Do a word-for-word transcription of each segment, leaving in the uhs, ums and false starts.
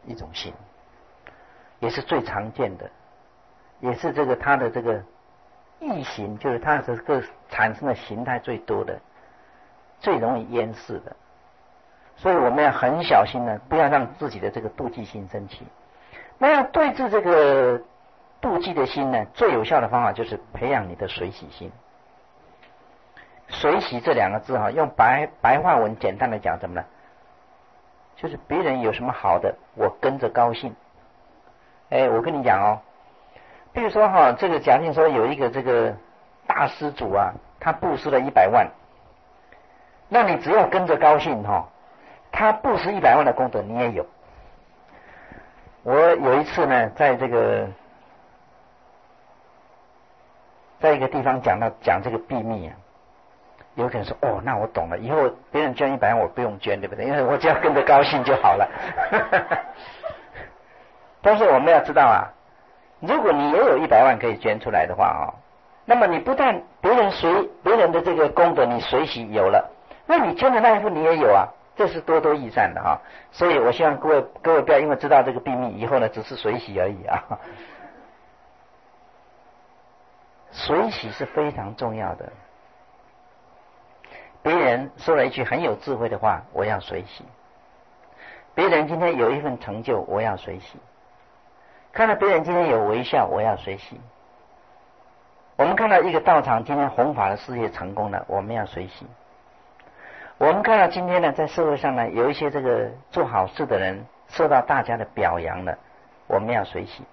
一种心，也是最常见的，也是这个它的这个异形，就是它的这个产生的形态最多的，最容易淹饰的。所以我们要很小心呢，不要让自己的这个妒忌心升起。那要对治这个妒忌的心呢，最有效的方法就是培养你的随喜心。随喜这两个字哈，用白白话文简单的讲怎么呢？就是别人有什么好的，我跟着高兴。哎，我跟你讲哦，比如说哈，这个假定说有一个这个大施主啊，他布施了一百万，那你只要跟着高兴哈，他布施一百万的功德你也有。我有一次呢，在这个在一个地方讲到讲这个秘密啊，有可能说哦，那我懂了，以后别人捐一百万我不用捐，对不对？因为我只要跟着高兴就好了。但是我们要知道啊，如果你也有一百万可以捐出来的话啊、哦，那么你不但别人随别人的这个功德你随喜有了，那你捐的那一份你也有啊，这是多多益善的哈。所以我希望各位各位不要因为知道这个秘密以后呢，只是随喜而已啊。随喜是非常重要的。别人说了一句很有智慧的话，我要随喜；别人今天有一份成就，我要随喜；看到别人今天有微笑，我要随喜；我们看到一个道场今天弘法的事业成功了，我们要随喜；我们看到今天呢，在社会上呢，有一些这个做好事的人受到大家的表扬了，我们要随喜。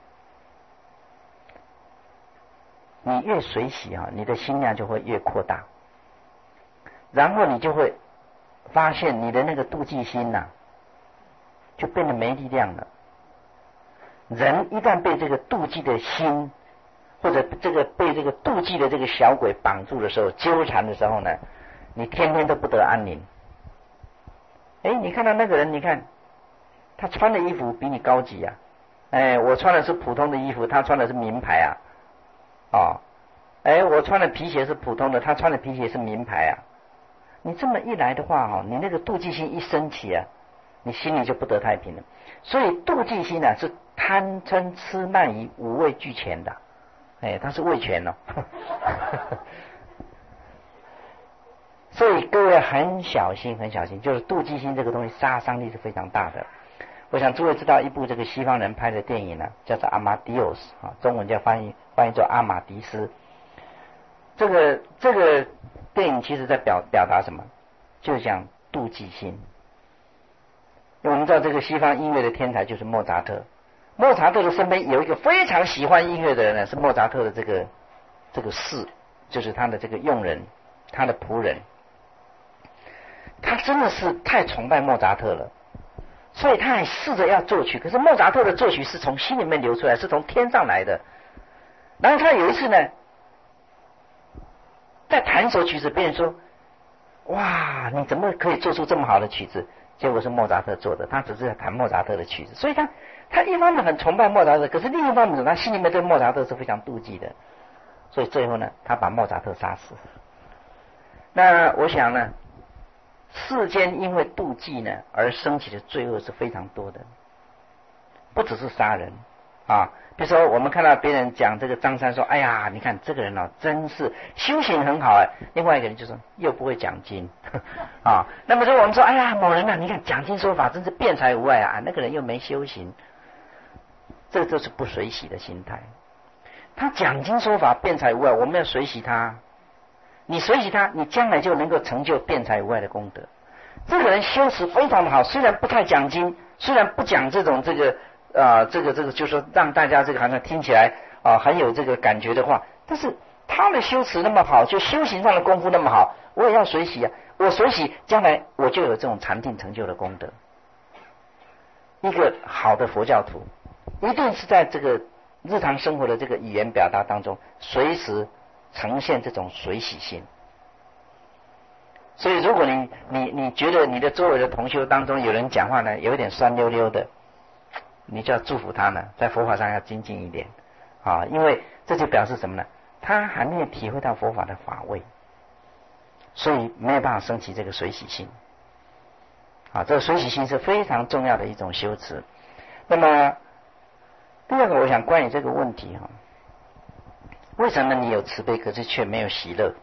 你越随喜啊，你的心量就会越扩大，然后你就会发现你的那个妒忌心呐、啊，就变得没力量了。人一旦被这个妒忌的心，或者这个被这个妒忌的这个小鬼绑住的时候，纠缠的时候呢，你天天都不得安宁。哎，你看到那个人，你看他穿的衣服比你高级啊，哎，我穿的是普通的衣服，他穿的是名牌啊。哦，哎，我穿的皮鞋是普通的，他穿的皮鞋是名牌啊。你这么一来的话哈，你那个妒忌心一升起啊，你心里就不得太平了。所以妒忌心呢、啊、是贪嗔痴慢疑五味俱全的，哎，它是味全哦。所以各位很小心，很小心，就是妒忌心这个东西杀伤力是非常大的。我想诸位知道一部这个西方人拍的电影呢、啊，叫做《阿马迪欧斯》啊，中文叫翻译翻译作《阿马迪斯》。这个这个电影其实在表表达什么？就是讲妒忌心。因为我们知道这个西方音乐的天才就是莫扎特，莫扎特的身边有一个非常喜欢音乐的人呢，是莫扎特的这个这个士，就是他的这个佣人，他的仆人。他真的是太崇拜莫扎特了。所以他还试着要作曲，可是莫扎特的作曲是从心里面流出来，是从天上来的。然后他有一次呢，在弹一首曲子，别人说：“哇，你怎么可以做出这么好的曲子？”结果是莫扎特做的，他只是在弹莫扎特的曲子。所以他他一方面很崇拜莫扎特，可是另一方面他心里面对莫扎特是非常妒忌的。所以最后呢，他把莫扎特杀死。那我想呢，世间因为妒忌呢而升起的罪恶是非常多的，不只是杀人啊。比如说我们看到别人讲这个张三说：“哎呀，你看这个人哦，真是修行很好哎。”另外一个人就说：“又不会讲经啊。”那么说我们说：“哎呀，某人啊，你看讲经说法真是辩才无碍啊。”那个人又没修行，这就是不随喜的心态。他讲经说法辩才无碍，我们要随喜他。你随喜他，你将来就能够成就辩才无碍的功德。这个人修持非常的好，虽然不太讲经，虽然不讲这种这个啊、呃、这个这个，就是说让大家这个好像听起来啊、呃、很有这个感觉的话，但是他的修持那么好，就修行上的功夫那么好，我也要随喜啊！我随喜，将来我就有这种禅定成就的功德。一个好的佛教徒，一定是在这个日常生活的这个语言表达当中，随时呈现这种随喜心。所以如果你你你觉得你的周围的同修当中有人讲话呢有一点酸溜溜的，你就要祝福他呢，在佛法上要精进一点啊，因为这就表示什么呢？他还没有体会到佛法的法味，所以没有办法升起这个随喜心啊。这个随喜心是非常重要的一种修持。 那么第二个，我想关于这个问题哈，为什么你有慈悲，可是却没有喜乐？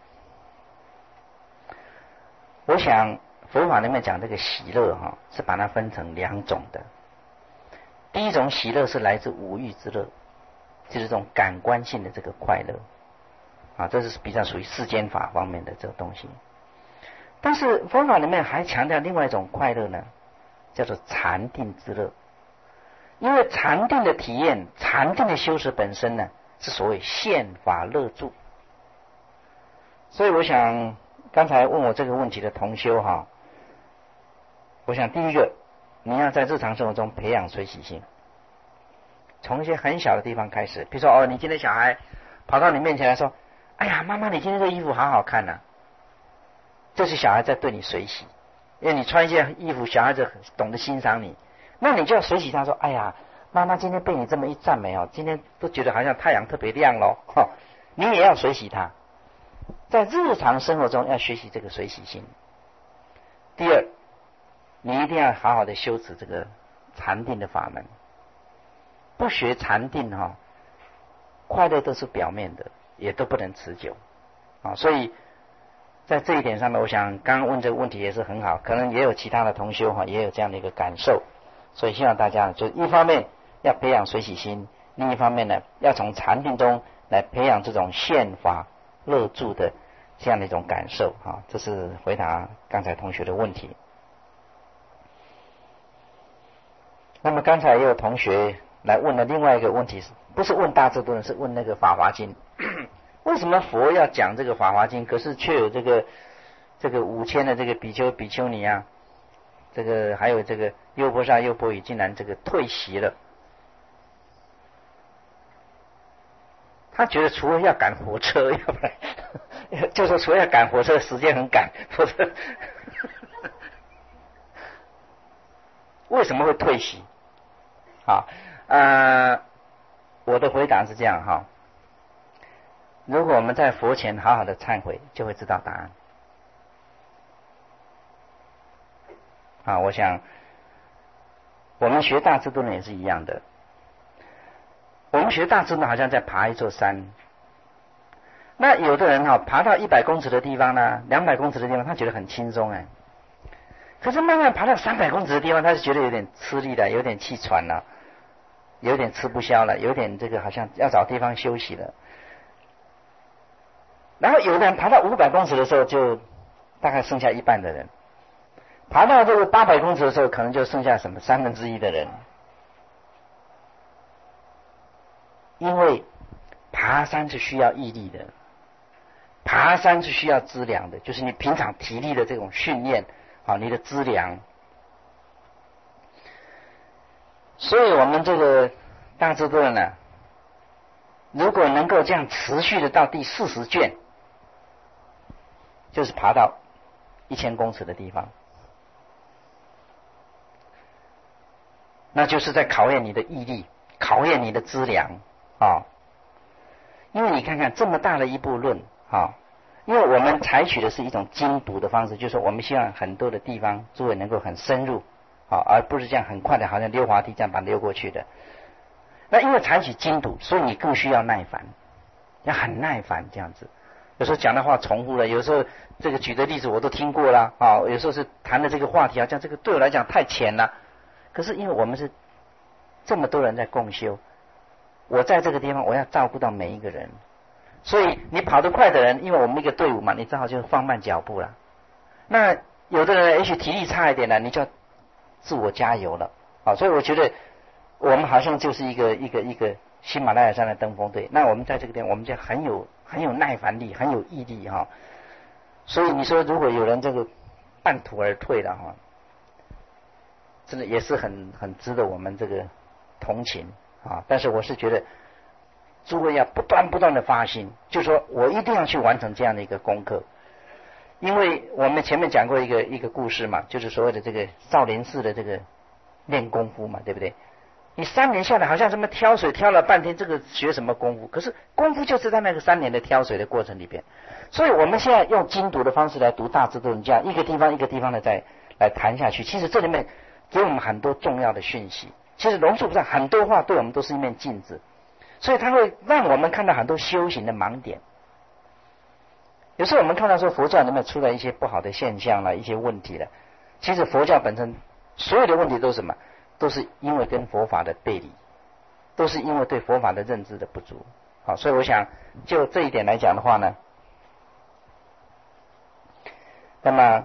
我想佛法里面讲这个喜乐哈，是把它分成两种的。第一种喜乐是来自五欲之乐，就是这种感官性的这个快乐啊，这是比较属于世间法方面的这个东西。但是佛法里面还强调另外一种快乐呢，叫做禅定之乐。因为禅定的体验，禅定的修持本身呢，是所谓现法乐住。所以我想刚才问我这个问题的同修哈，我想第一个，你要在日常生活中培养随喜心，从一些很小的地方开始。比如说哦，你今天小孩跑到你面前来说，哎呀妈妈，你今天这衣服好好看呐、啊，这是小孩在对你随喜，因为你穿一件衣服，小孩子懂得欣赏你，那你就要随喜他说，哎呀妈妈今天被你这么一赞美哦，今天都觉得好像太阳特别亮咯、哦、你也要随喜他。在日常生活中要学习这个随喜心。第二，你一定要好好的修持这个禅定的法门。不学禅定哈、哦，快乐都是表面的，也都不能持久啊。所以在这一点上面，我想刚刚问这个问题也是很好，可能也有其他的同修哈，也有这样的一个感受。所以希望大家就一方面要培养随喜心，另一方面呢，要从禅定中来培养这种现法乐住的这样的一种感受啊。这是回答刚才同学的问题。那么刚才也有同学来问了另外一个问题，不是问大智度论，是问那个法华经。为什么佛要讲这个法华经，可是却有这个这个五千的这个比丘比丘尼啊，这个还有这个优婆塞优婆夷竟然这个退席了？他觉得除了要赶火车，要不然就说除了要赶火车时间很赶，否则为什么会退席？好，呃，我的回答是这样哈。如果我们在佛前好好的忏悔，就会知道答案。啊，我想我们学大智度论也是一样的。我们学大智度论好像在爬一座山，那有的人哈、哦、爬到一百公尺的地方呢，两百公尺的地方，他觉得很轻松哎。可是慢慢爬到三百公尺的地方，他是觉得有点吃力了，有点气喘了，有点吃不消了，有点这个好像要找地方休息了。然后有的人爬到五百公尺的时候，就大概剩下一半的人；爬到这个八百公尺的时候，可能就剩下什么三分之一的人。因为爬山是需要毅力的，爬山是需要资粮的，就是你平常体力的这种训练啊，你的资粮。所以我们这个大智度论呢，如果能够这样持续的到第四十卷，就是爬到一千公尺的地方，那就是在考验你的毅力，考验你的资粮啊。因为你看看这么大的一部论啊，因为我们采取的是一种精读的方式，就是我们希望很多的地方诸位能够很深入啊，而不是这样很快的，好像溜滑梯这样把它溜过去的。那因为采取精读，所以你更需要耐烦，要很耐烦这样子。有时候讲的话重复了，有时候这个举的例子我都听过了啊，有时候是谈的这个话题好像这个对我来讲太浅了。可是因为我们是这么多人在共修，我在这个地方我要照顾到每一个人，所以你跑得快的人，因为我们一个队伍嘛，你正好就放慢脚步了。那有的人也许体力差一点了，你就要自我加油了啊。所以我觉得我们好像就是一个一个一个喜马拉雅山的登峰队。那我们在这个地方，我们就很有很有耐烦力，很有毅力哈。所以你说如果有人这个半途而退了哈，真的也是很很值得我们这个同情啊。但是我是觉得诸位要不断不断的发心，就说我一定要去完成这样的一个功课。因为我们前面讲过一个一个故事嘛，就是所谓的这个少林寺的这个练功夫嘛，对不对？你三年下来好像什么挑水挑了半天，这个学什么功夫？可是功夫就是在那个三年的挑水的过程里边。所以我们现在用精读的方式来读大智度论，这样一个地方一个地方的再来谈下去，其实这里面给我们很多重要的讯息。 其实龙树菩萨很多话对我们都是一面镜子，所以他会让我们看到很多修行的盲点。有时候我们看到说佛教有没有出来一些不好的现象了，一些问题了，其实佛教本身所有的问题都是什么？都是因为跟佛法的背离，都是因为对佛法的认知的不足。好，所以我想就这一点来讲的话呢，那么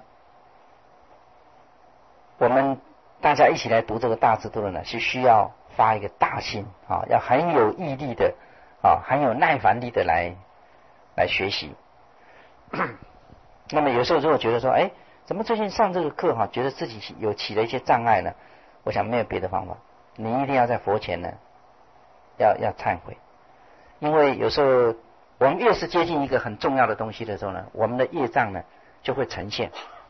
我们大家一起来读这个大智度论呢，是需要发一个大心啊，要很有毅力的啊，很有耐烦力的来来学习。那么有时候如果觉得说，哎，怎么最近上这个课哈，觉得自己有起了一些障碍呢？我想没有别的方法，你一定要在佛前呢，要要忏悔，因为有时候我们越是接近一个很重要的东西的时候呢，我们的业障呢就会呈现。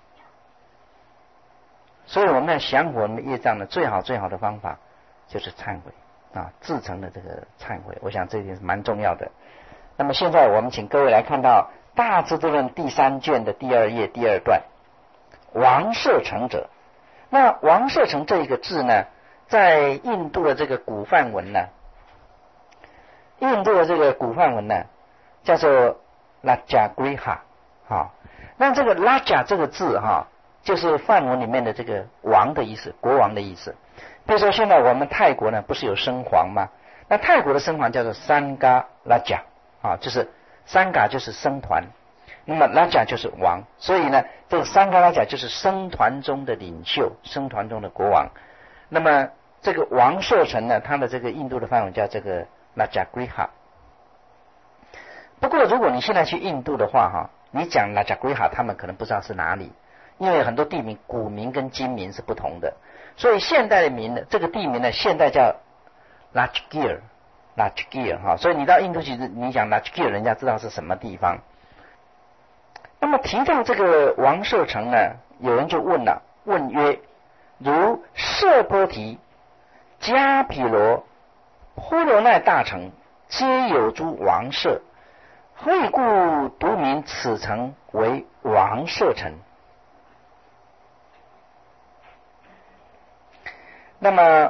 所以我们要降服我们的业障呢，最好最好的方法就是忏悔啊，自诚的这个忏悔。我想这一点是蛮重要的。那么现在我们请各位来看到《大智度论》第三卷的第二页第二段，王舍城者。那王舍城这一个字呢，在印度的这个古梵文呢，印度的这个古梵文呢，叫做 Rajagriha 啊。那这个 Raja 这个字哈，就是梵文里面的这个王的意思，国王的意思。比如说现在我们泰国呢，不是有僧皇吗？那泰国的僧皇叫做 Sangha Raja 啊，就是Sangha就是僧团。那么拉贾就是王，所以呢，这个三嘎拉贾就是僧团中的领袖，僧团中的国王。那么这个王舍城呢，它的这个印度的梵文叫这个拉贾圭哈。不过如果你现在去印度的话哈，你讲拉贾圭哈，他们可能不知道是哪里，因为很多地名古名跟今名是不同的，所以现代的名呢，这个地名呢，现代叫 Rajgir Rajgir 哈，所以你到印度去，你讲 Rajgir， 人家知道是什么地方。那么提到这个王舍城呢，有人就问了，问曰：如舍波提、迦毗罗、波罗奈大城，皆有诸王舍，何以故独名此城为王舍城？那么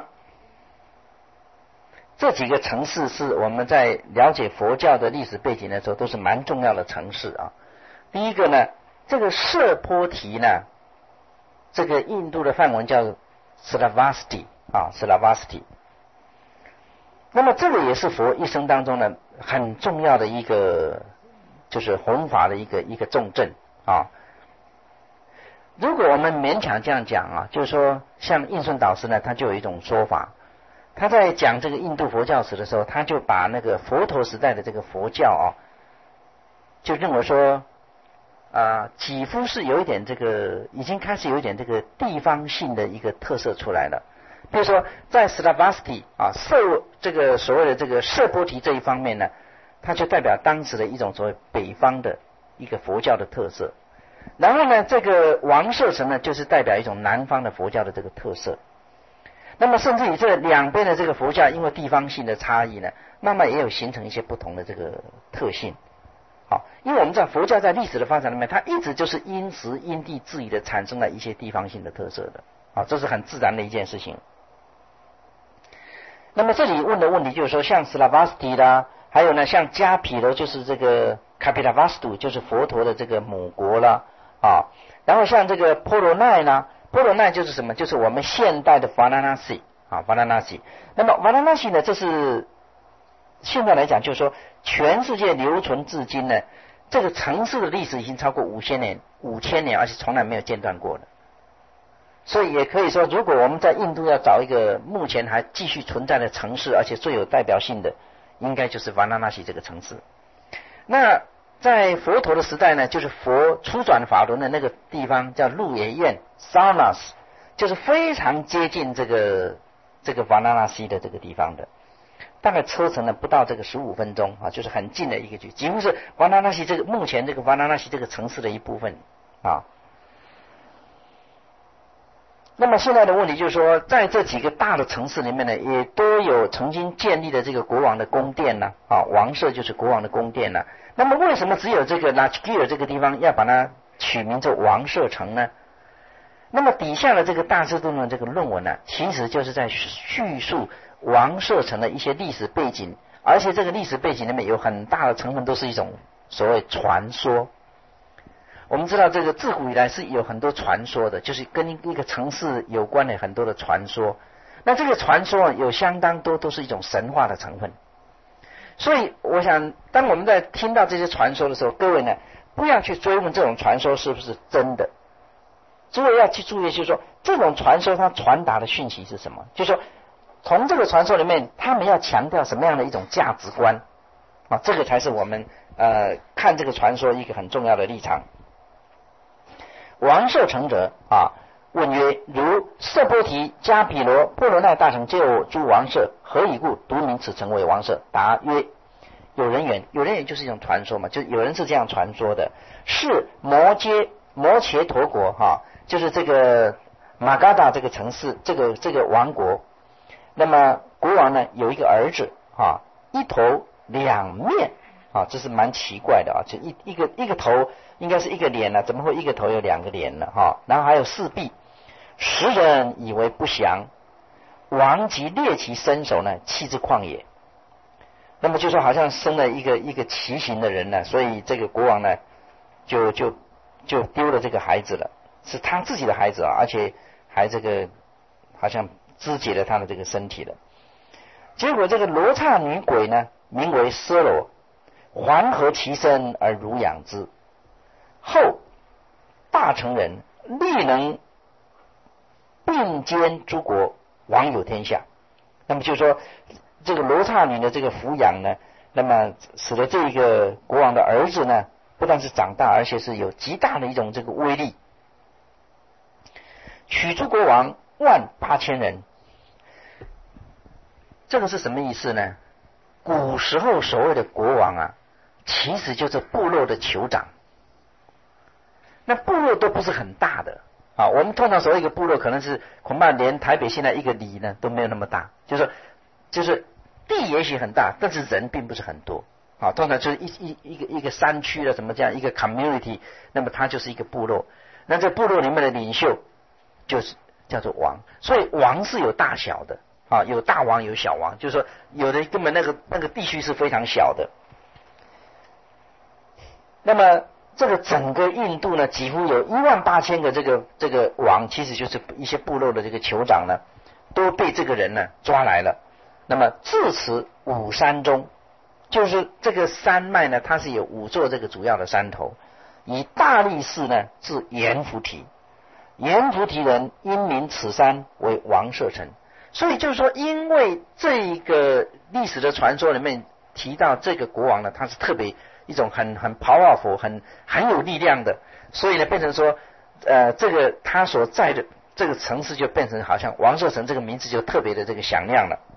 这几个城市是我们在了解佛教的历史背景的时候，都是蛮重要的城市啊。第一个呢，这个舍波提呢，这个印度的梵文叫 Sravasti 啊 Sravasti。那么这个也是佛一生当中呢很重要的一个，就是弘法的一个一个重镇啊。如果我们勉强这样讲啊，就是说像印顺导师呢，他就有一种说法，他在讲这个印度佛教史的时候，他就把那个佛陀时代的这个佛教啊，就认为说啊，几乎是有一点这个，已经开始有一点这个地方性的一个特色出来了。比如说，在 Sravasti 啊，舍这个所谓的这个舍波提这一方面呢，它就代表当时的一种所谓北方的一个佛教的特色。然后呢，这个王舍城呢，就是代表一种南方的佛教的这个特色。那么，甚至于这两边的这个佛教，因为地方性的差异呢，慢慢也有形成一些不同的这个特性。好，因为我们知道佛教在历史的发展里面，它一直就是因时因地制宜的产生了一些地方性的特色的，啊，这是很自然的一件事情。那么这里问的问题就是说，像 Sravasti 啦，还有呢，像迦毗罗就是这个 Kapilavastu 就是佛陀的这个母国啦，啊，然后像这个波罗奈呢，波罗奈就是什么？就是我们现代的 Varanasi 啊 ，Varanasi。那么 Varanasi 呢，这是现在来讲，就是说全世界留存至今呢，这个城市的历史已经超过五千年，五千年，而且从来没有间断过的。所以也可以说，如果我们在印度要找一个目前还继续存在的城市，而且最有代表性的，应该就是瓦拉纳西这个城市。那在佛陀的时代呢，就是佛初转法轮的那个地方叫鹿野苑 Sarnas， 就是非常接近这个这个瓦拉纳西的这个地方的，大概车程呢不到这个十五分钟啊，就是很近的一个距离，几乎是瓦拉纳西这个目前这个瓦拉纳西这个城市的一部分啊。那么现在的问题就是说，在这几个大的城市里面呢，也都有曾经建立的这个国王的宫殿呢，啊，王舍就是国王的宫殿呢。那么为什么只有这个 Rajgir 这个地方要把它取名叫王舍城呢？ 那么底下的这个大智度论这个论文呢，其实就是在叙述王舍城的一些历史背景，而且这个历史背景里面有很大的成分都是一种所谓传说。我们知道这个自古以来是有很多传说的，就是跟一个城市有关的很多的传说。那这个传说有相当多都是一种神话的成分。所以我想当我们在听到这些传说的时候，各位呢不要去追问这种传说是不是真的，诸位要去注意，就是说这种传说它传达的讯息是什么，就是说从这个传说里面他们要强调什么样的一种价值观啊，这个才是我们呃看这个传说一个很重要的立场。王舍城者啊，问曰：如色波提、迦毗罗、波罗奈大城皆有诸王舍，何以故独名此城为王舍？答曰：有人言，有人言就是一种传说嘛，就有人是这样传说的，是摩揭摩羯陀国哈、啊，就是这个马嘎达这个城市，这个这个王国。那么国王呢有一个儿子啊，一头两面啊，这是蛮奇怪的啊，就一一个一个头应该是一个脸呢、啊，怎么会一个头有两个脸呢？哈、啊，然后还有四臂，时人以为不祥，王即猎其身手呢，弃之旷野。那么就说好像生了一个一个畸形的人呢，所以这个国王呢就就就丢了这个孩子了，是他自己的孩子啊，而且还这个好像肢解了他的这个身体了。结果这个罗刹女鬼呢，名为奢罗，环合其身而乳养之。后大成人力能并兼诸国，王有天下。那么就是说，这个罗刹女的这个抚养呢，那么使得这个国王的儿子呢，不但是长大，而且是有极大的一种这个威力。取诸国王万八千人，这个是什么意思呢？古时候所谓的国王啊，其实就是部落的酋长。那部落都不是很大的啊，我们通常所谓一个部落，可能是恐怕连台北现在一个里呢都没有那么大，就是就是地也许很大，但是人并不是很多啊。通常就是一一一个一个山区的什么这样一个 community， 那么它就是一个部落。那这部落里面的领袖就是叫做王，所以王是有大小的啊，有大王有小王，就是说有的根本那个那个地区是非常小的。那么这个整个印度呢，几乎有一万八千个这个这个王，其实就是一些部落的这个酋长呢，都被这个人呢抓来了。那么自此五山中，就是这个山脉呢，它是有五座这个主要的山头，以大力士呢至阎浮提，阎浮提人因名此山为王舍城。所以就是说，因为这一个历史的传说里面提到这个国王呢，他是特别一种很很 powerful 很很有力量的，所以呢变成说呃这个他所在的这个城市就变成好像王舍城这个名字就特别的这个响亮了。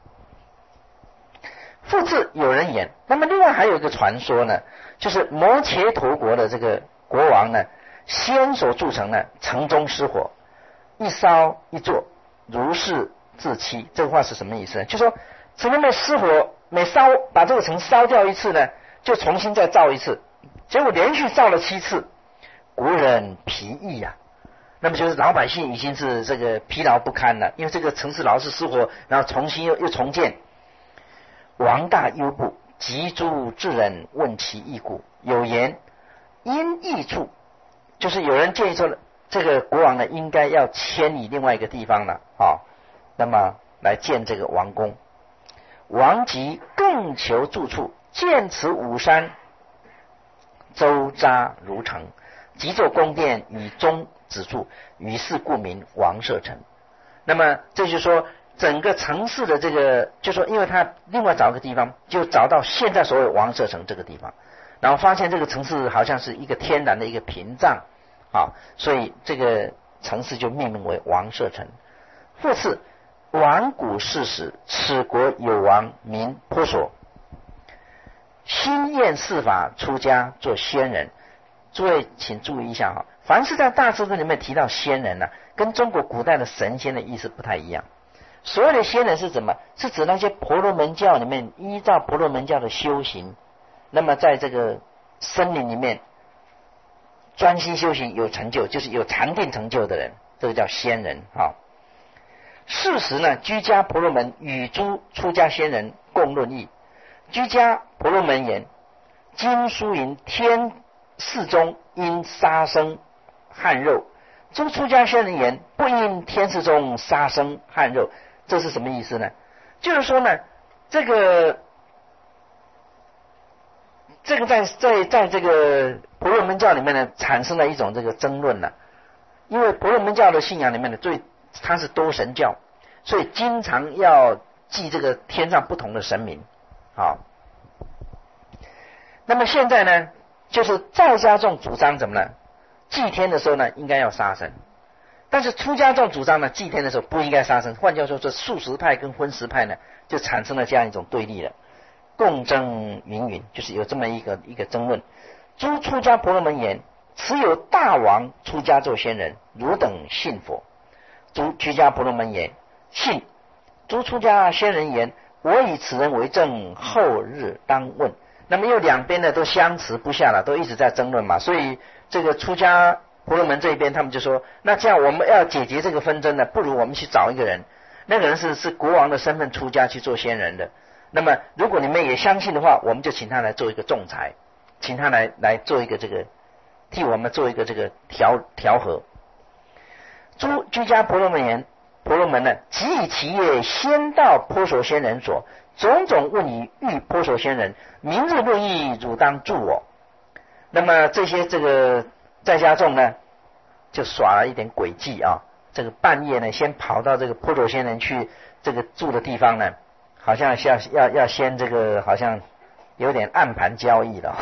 复次有人言，那么另外还有一个传说呢，就是摩羯陀国的这个国王呢，先所筑城呢，城中失火，一烧一座，如是自欺。这个话是什么意思呢？就说城里面失火，每烧把这个城烧掉一次呢，就重新再造一次，结果连续造了七次，国人疲役啊。那么就是老百姓已经是这个疲劳不堪了，因为这个城市老是失火，然后重新又又重建。王大忧怖，急诸智人问其异故。有言因异处，就是有人建议说，这个国王呢应该要迁移另外一个地方了啊，那么来建这个王宫。王即更求住处，建此五山，周匝如城，即作宫殿以中止住，于是故名王舍城。那么这就是说，整个城市的这个，就说因为他另外找个地方，就找到现在所谓王舍城这个地方，然后发现这个城市好像是一个天然的一个屏障啊，所以这个城市就命名为王舍城。复次，王古世时，此国有王名婆娑，心厌世法，出家做仙人。诸位请注意一下哈，凡是在大智论里面提到仙人呢、啊，跟中国古代的神仙的意思不太一样。所谓的仙人是什么？是指那些婆罗门教里面依照婆罗门教的修行，那么在这个森林里面专心修行有成就，就是有禅定成就的人， 这个叫仙人啊。是时呢，居家婆罗门与诸出家仙人共论议。居家婆罗门言：经书云，天世中因杀生汗肉。诸出家仙人言：不因天世中杀生汗肉。这是什么意思呢？就是说呢，这个这个在在在这个婆罗门教里面呢，产生了一种这个争论了。因为婆罗门教的信仰里面呢，最它是多神教，所以经常要祭这个天上不同的神明。好，那么现在呢，就是在家众主张怎么呢？祭天的时候呢，应该要杀生。但是出家众主张呢，祭天的时候不应该杀生。换句话说，这素食派跟荤食派呢，就产生了这样一种对立了，共争云云，就是有这么一个一个争论。诸出家婆罗门言：此有大王出家做仙人，汝等信否？诸居家婆罗门言：信。诸出家仙人言：我以此人为证，后日当问。那么又两边呢都相持不下了，都一直在争论嘛。所以这个出家婆罗门这一边，他们就说，那这样我们要解决这个纷争呢，不如我们去找一个人，那个人是是国王的身份出家去做仙人的。那么如果你们也相信的话，我们就请他来做一个仲裁，请他来来做一个这个替我们做一个这个调调和。诸居家婆罗门言：婆罗门呢，即以其业先到婆娑仙人所，种种问以欲婆娑仙人，明日论议，汝当助我。那么这些这个在家众呢，就耍了一点诡计啊。这个半夜呢，先跑到这个婆娑仙人去这个住的地方呢，好像要要要先这个好像有点暗盘交易了。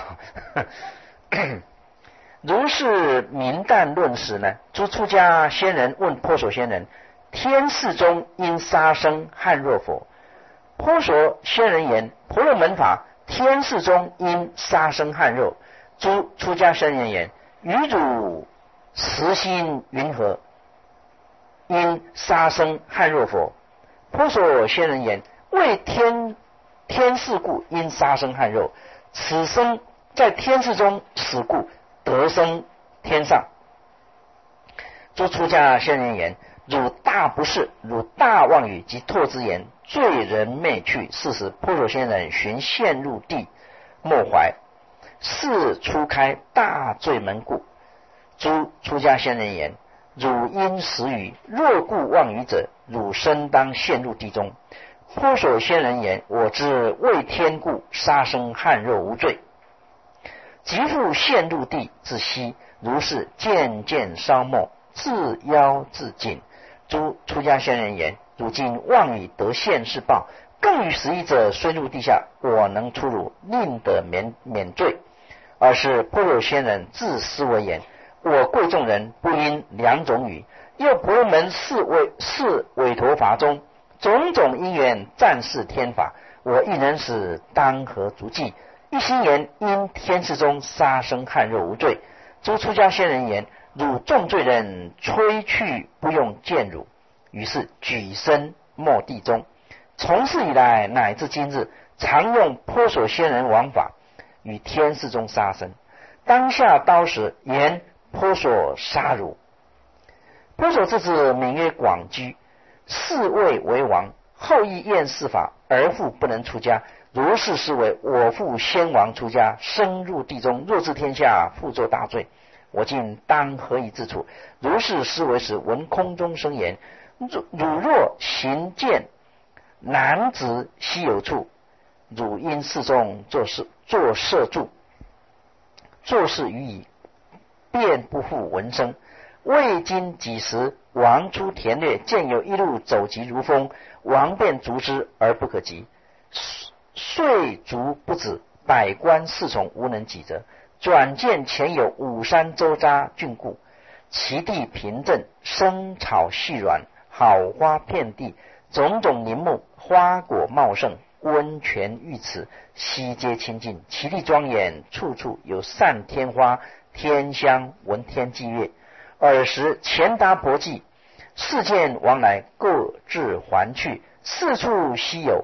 如是明旦论时呢，诸出家仙人问婆娑仙人：天世中因杀生汗若否？婆娑仙人言：婆罗门法，天世中因杀生汗肉。诸出家仙人言：于汝实心云何？因杀生汗肉否？婆娑仙人言：为天天世故，因杀生汗肉。此生在天世中死故，得生天上。诸出家仙人言：汝大不是，汝大妄语及唾之言，罪人昧去。是时婆娑仙人寻陷入地，莫怀。是初开大罪门故。诸出家仙人言：汝因实语，若故妄语者，汝身当陷入地中。婆娑仙人言：我知为天故，杀生汗肉无罪。即复陷入地，自息，如是渐渐烧没，自妖自尽。诸出家仙人言：汝今妄语得现世报，更与十一者虽入地下，我能出汝，令得免免罪。而是婆娑仙人自思为言：我贵众人不因两种语，又婆罗门是委是委托法中种种因缘暂视天法，我一人使当何足计？一心言因天世中杀生汗肉无罪。诸出家仙人言：汝重罪人，吹去不用见汝。于是举身没地中。从是以来，乃至今日，常用婆娑仙人王法，与天世中杀生。当下刀时，言婆娑杀汝。婆娑之子名曰广居，是位为王，后亦厌世法，而复不能出家。如是是为我父先王出家，深入地中，若治天下，复作大罪。我今当何以自处？如是思为时，闻空中声言：汝若行见男子稀有处，汝因世中作事作摄住，做事于矣，便不复闻声。未经几时，王出田略，见有一路走疾如风，王便逐之而不可及，遂逐不止，百官侍从无能及责。转见前有五山周匝峻固，其地平正，生草细软，好花遍地，种种林木，花果茂盛，温泉浴池，悉皆清净，其地庄严，处处有散天花，天香闻天伎乐。尔时钱达伯济，世间往来，各自还去，四处稀有，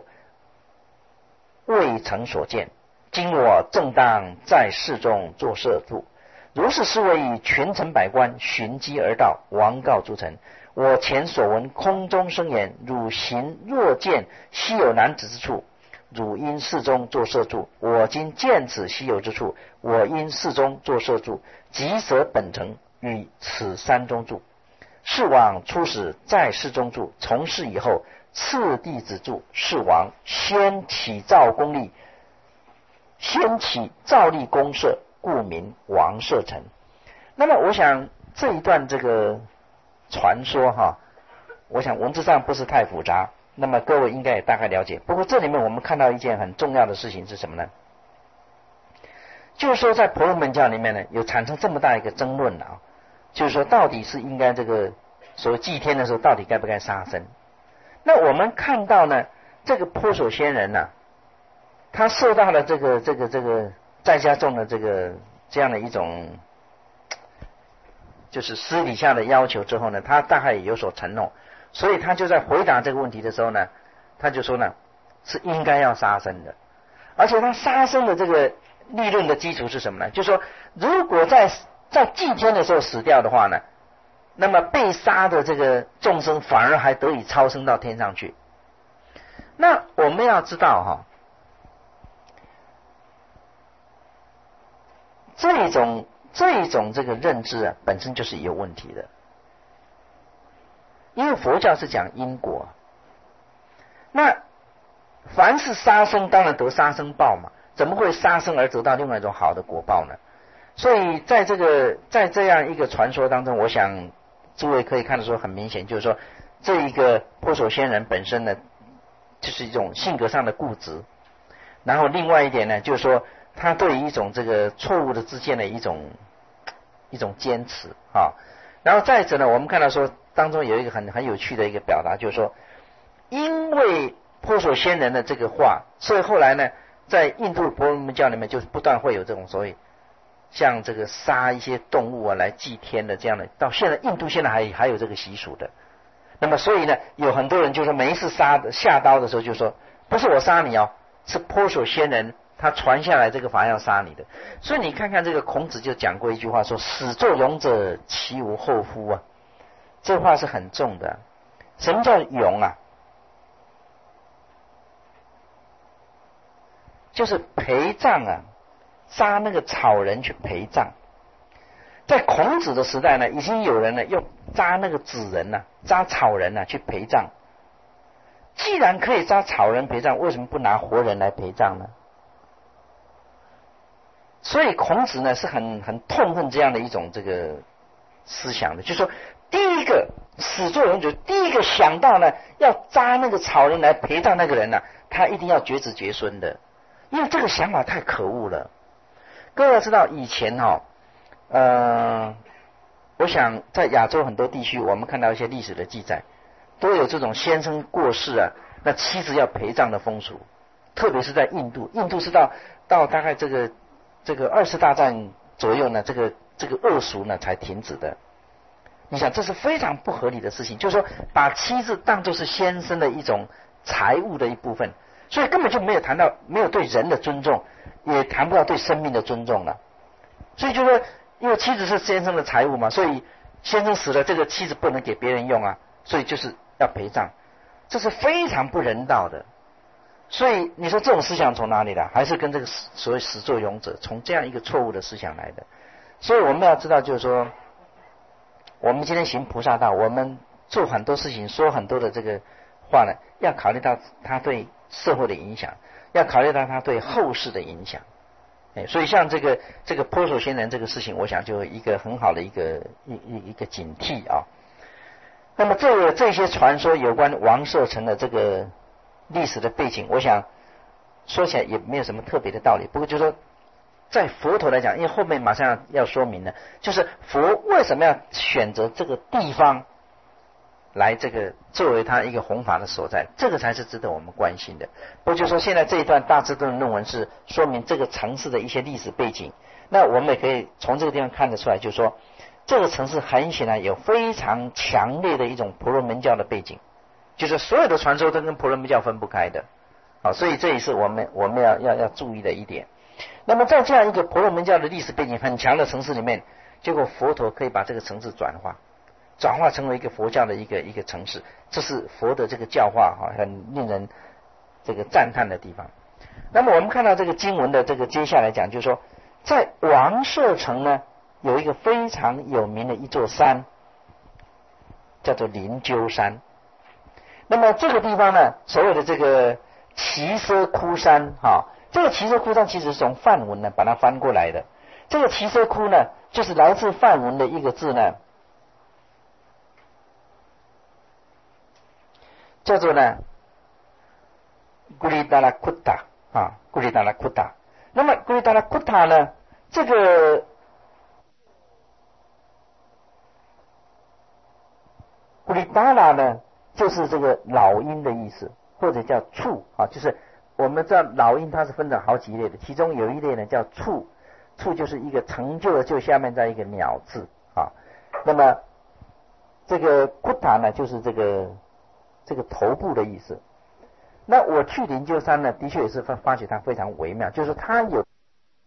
未曾所见。今我正当在世中作摄住， 如是侍卫以群臣百官寻机而到，王告诸臣：我前所闻空中生言，汝行若见稀有男子之处，汝因寺中作舍住。我今见此稀有之处，我因寺中作舍住，即舍本城，于此山中住。是王初始在寺中住，从事以后次第子住。是王先起造功立，先起造立公社，故名王舍城。那么我想这一段这个传说哈，我想文字上不是太复杂，那么各位应该也大概了解。不过这里面我们看到一件很重要的事情是什么呢？就是说在婆罗门教里面呢，有产生这么大一个争论啊，就是说到底是应该这个所谓祭天的时候，到底该不该杀生？那我们看到呢，这个婆索仙人呢、啊，他受到了这个这个这个在家众的这个这样的一种就是私底下的要求之后呢，他大概也有所承诺，所以他就在回答这个问题的时候呢，他就说呢是应该要杀生的，而且他杀生的这个立论的基础是什么呢？就是说如果在在祭天的时候死掉的话呢，那么被杀的这个众生反而还得以超生到天上去。那我们要知道哈，这种这种这个认知啊，本身就是有问题的。因为佛教是讲因果，那凡是杀生当然得杀生报嘛，怎么会杀生而得到另外一种好的果报呢？所以在这个在这样一个传说当中，我想诸位可以看得出很明显，就是说这一个婆索仙人本身呢，就是一种性格上的固执，然后另外一点呢，就是说他对于一种这个错误的知见的一种一种坚持啊。然后再者呢，我们看到说当中有一个很很有趣的一个表达，就是说因为婆索仙人的这个话，所以后来呢，在印度婆罗门教里面就不断会有这种所谓像这个杀一些动物啊来祭天的这样的，到现在印度现在还还有这个习俗的。那么所以呢，有很多人就说每一次杀下刀的时候就说不是我杀你哦，是婆索仙人他传下来这个法要杀你的。所以你看看这个孔子就讲过一句话说：始作俑者，其无后夫啊。这话是很重的。什么叫俑啊？就是陪葬啊，杀那个草人去陪葬。在孔子的时代呢，已经有人呢用扎那个纸人呢、啊、扎草人呢、啊、去陪葬。既然可以扎草人陪葬，为什么不拿活人来陪葬呢？所以孔子呢是很很痛恨这样的一种这个思想的，就是说第一个始作俑者，第一个想到呢要扎那个草人来陪葬那个人呢、啊，他一定要绝子绝孙的，因为这个想法太可恶了。各位要知道以前哈、哦，呃，我想在亚洲很多地区，我们看到一些历史的记载，都有这种先生过世啊，那妻子要陪葬的风俗。特别是在印度，印度是到到大概这个这个二次大战左右呢，这个这个恶俗呢才停止的。你想，这是非常不合理的事情，就是说把妻子当作是先生的一种财物的一部分，所以根本就没有谈到没有对人的尊重，也谈不到对生命的尊重了。所以就说，因为妻子是先生的财物嘛，所以先生死了，这个妻子不能给别人用啊，所以就是要陪葬，这是非常不人道的。所以你说这种思想从哪里来？还是跟这个所谓始作俑者从这样一个错误的思想来的。所以我们要知道，就是说我们今天行菩萨道，我们做很多事情说很多的这个话呢，要考虑到它对社会的影响，要考虑到它对后世的影响。哎，所以像这个这个婆索仙人这个事情，我想就一个很好的一个一一一个警惕啊。那么这个这些传说有关王舍城的这个历史的背景，我想说起来也没有什么特别的道理。不过就是说，在佛陀来讲，因为后面马上要说明了，就是佛为什么要选择这个地方来这个作为他一个弘法的所在，这个才是值得我们关心的。不过就是说，现在这一段大智度的论文是说明这个城市的一些历史背景，那我们也可以从这个地方看得出来，就是说这个城市很显然有非常强烈的一种婆罗门教的背景，就是所有的传说都跟婆罗门教分不开的。好，所以这也是我们我们要要要注意的一点。 那么在这样一个婆罗门教的历史背景很强的城市里面，结果佛陀可以把这个城市转化，转化成为一个佛教的一个一个城市，这是佛的这个教化哈，很令人这个赞叹的地方。那么我们看到这个经文的这个接下来讲，就是说在王舍城呢有一个非常有名的一座山，叫做灵鹫山。那么这个地方呢，所谓的这个奇舍窟山哈，这个奇舍窟山其实是从梵文呢把它翻过来的。这个奇舍窟呢，就是来自梵文的一个字呢，叫做呢古里达拉库达啊，古里达拉库达。那么古里达拉库达呢，这个古里达拉呢，就是这个老鹰的意思，或者叫畜啊，就是我们知道老鹰它是分成好几类的，其中有一类呢叫畜，畜就是一个成就的就下面在一个鸟字啊。那么这个库塔呢，就是这个这个头部的意思。那我去灵鹫山呢，的确也是发发觉它非常微妙，就是它有